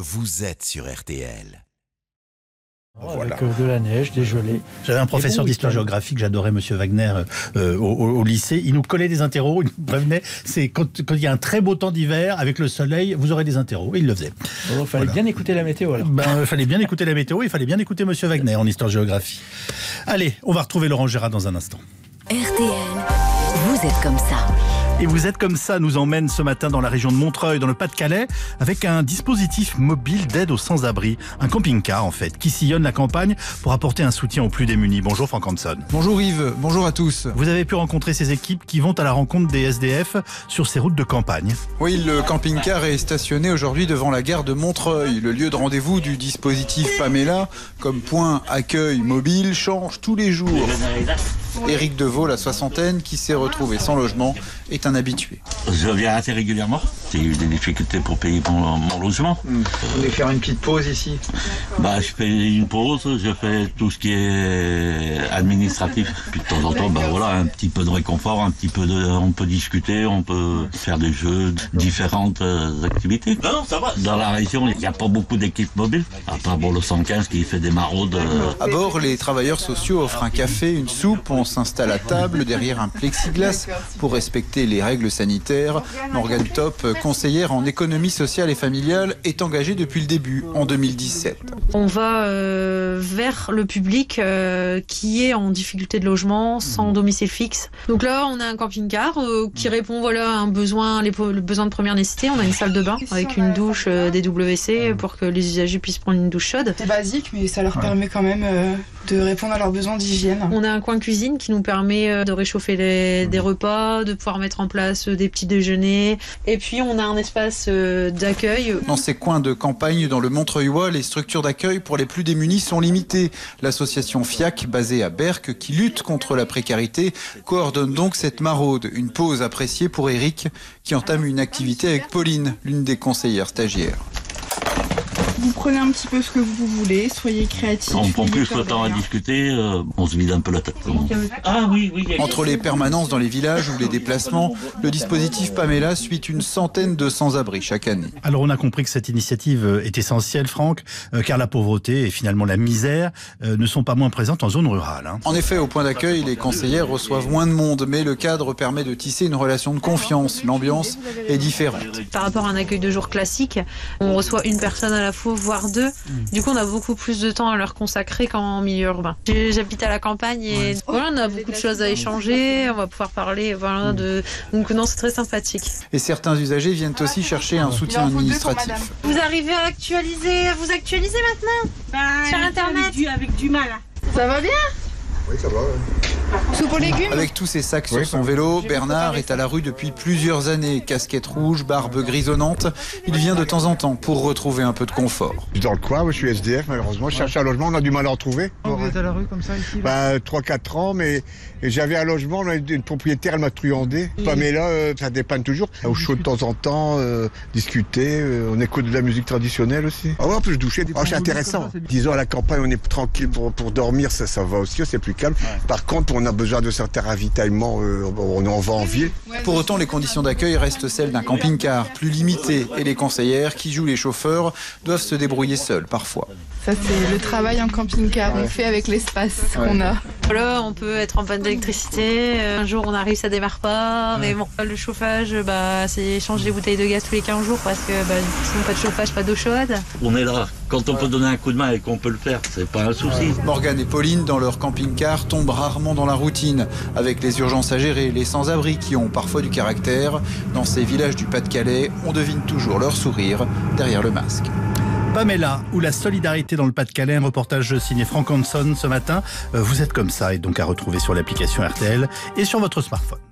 vous êtes sur RTL. Voilà. Avec de la neige, des gelées. J'avais un professeur d'histoire-géographie que j'adorais, Monsieur Wagner, au lycée. Il nous collait des interros, il nous prévenait, c'est quand il y a un très beau temps d'hiver, avec le soleil, vous aurez des interros. Et il le faisait. Il fallait bien écouter la météo alors. Il fallait bien écouter la météo, il fallait bien écouter Monsieur Wagner en histoire-géographie. Allez, on va retrouver Laurent Gérard dans un instant. RTL, vous êtes comme ça. Et vous êtes comme ça nous emmène ce matin dans la région de Montreuil, dans le Pas-de-Calais, avec un dispositif mobile d'aide aux sans-abri, un camping-car en fait, qui sillonne la campagne pour apporter un soutien aux plus démunis. Bonjour Franck Hanson. Bonjour Yves, bonjour à tous. Vous avez pu rencontrer ces équipes qui vont à la rencontre des SDF sur ces routes de campagne. Oui, le camping-car est stationné aujourd'hui devant la gare de Montreuil. Le lieu de rendez-vous du dispositif Pamela, comme point accueil mobile, change tous les jours. Éric Deveau, la soixantaine, qui s'est retrouvé sans logement, est un habitué. Je viens assez régulièrement. J'ai eu des difficultés pour payer mon logement. Vous voulez faire une petite pause ici? Je fais une pause, je fais tout ce qui est administratif. Puis de temps en temps, un petit peu de réconfort, on peut discuter, on peut faire des jeux, différentes activités. Non, ça va. Dans la région, il n'y a pas beaucoup d'équipes mobiles, à part le 115 qui fait des maraudes. À bord, les travailleurs sociaux offrent un café, une soupe, on s'installe à table derrière un plexiglas pour respecter les règles sanitaires. Morgane Top, conseillère en économie sociale et familiale, est engagée depuis le début, en 2017. On va vers le public qui est en difficulté de logement, sans domicile fixe. Donc là, on a un camping-car qui répond à un besoin, le besoin de première nécessité. On a une salle de bain avec une douche des WC pour que les usagers puissent prendre une douche chaude. C'est basique, mais ça leur permet quand même de répondre à leurs besoins d'hygiène. On a un coin cuisine qui nous permet de réchauffer des repas, de pouvoir mettre en place des petits déjeuners. Et puis on a un espace d'accueil. Dans ces coins de campagne dans le Montreuillois, les structures d'accueil pour les plus démunis sont limitées. L'association FIAC, basée à Berck, qui lutte contre la précarité, coordonne donc cette maraude. Une pause appréciée pour Eric, qui entame une activité avec Pauline, l'une des conseillères stagiaires. Vous prenez un petit peu ce que vous voulez, soyez créatifs. On prend plus le temps à discuter, on se vide un peu la tête. Entre les permanences dans les villages ou les déplacements, le dispositif Pamela suit une centaine de sans-abri chaque année. Alors on a compris que cette initiative est essentielle, Franck, car la pauvreté et finalement la misère ne sont pas moins présentes en zone rurale. En effet, au point d'accueil, les conseillères reçoivent moins de monde, mais le cadre permet de tisser une relation de confiance. L'ambiance est différente. Par rapport à un accueil de jour classique, on reçoit une personne à la fois, voire deux. Du coup, on a beaucoup plus de temps à leur consacrer qu'en milieu urbain. J'habite à la campagne et on a beaucoup de choses à échanger, on va pouvoir parler. Donc non, c'est très sympathique. Et certains usagers viennent aussi chercher un soutien administratif. Vous arrivez à vous actualiser maintenant sur Internet avec du mal. Ça va bien? Oui, ça va. Soupe aux légumes. Avec tous ces sacs sur son vélo, Bernard est à la rue depuis plusieurs années. Casquette rouge, barbe grisonnante. Il vient de temps en temps pour retrouver un peu de confort. Je suis dans le coin, je suis SDF malheureusement. Je cherche un logement, on a du mal à en trouver. Vous êtes à la rue comme ça ici? 3-4 ans, mais j'avais un logement, une propriétaire, elle m'a truandé. Pamela, ça dépanne toujours. Au chaud de temps en temps, discuter, on écoute de la musique traditionnelle aussi. Ah ouais, on peut se doucher. C'est intéressant. Disons à la campagne, on est tranquille pour dormir, ça va aussi, c'est plus calme. Par contre, on a besoin de certains ravitaillements, on va en ville. Pour autant, les conditions d'accueil restent celles d'un camping-car, plus limitées. Et les conseillères, qui jouent les chauffeurs, doivent se débrouiller seules parfois. Ça, c'est le travail en camping-car. On fait avec l'espace qu'on a. Là, on peut être en panne d'électricité. Un jour, on arrive, ça démarre pas. Mais bon, le chauffage, c'est changer les bouteilles de gaz tous les 15 jours parce que sinon, pas de chauffage, pas d'eau chaude. On est là. Quand on peut donner un coup de main et qu'on peut le faire, c'est pas un souci. Morgane et Pauline, dans leur camping-car, tombent rarement dans la routine. Avec les urgences à gérer, les sans-abri qui ont parfois du caractère. Dans ces villages du Pas-de-Calais, on devine toujours leur sourire derrière le masque. Pamela, ou la solidarité dans le Pas-de-Calais, un reportage signé Franck Hanson ce matin. Vous êtes comme ça et donc à retrouver sur l'application RTL et sur votre smartphone.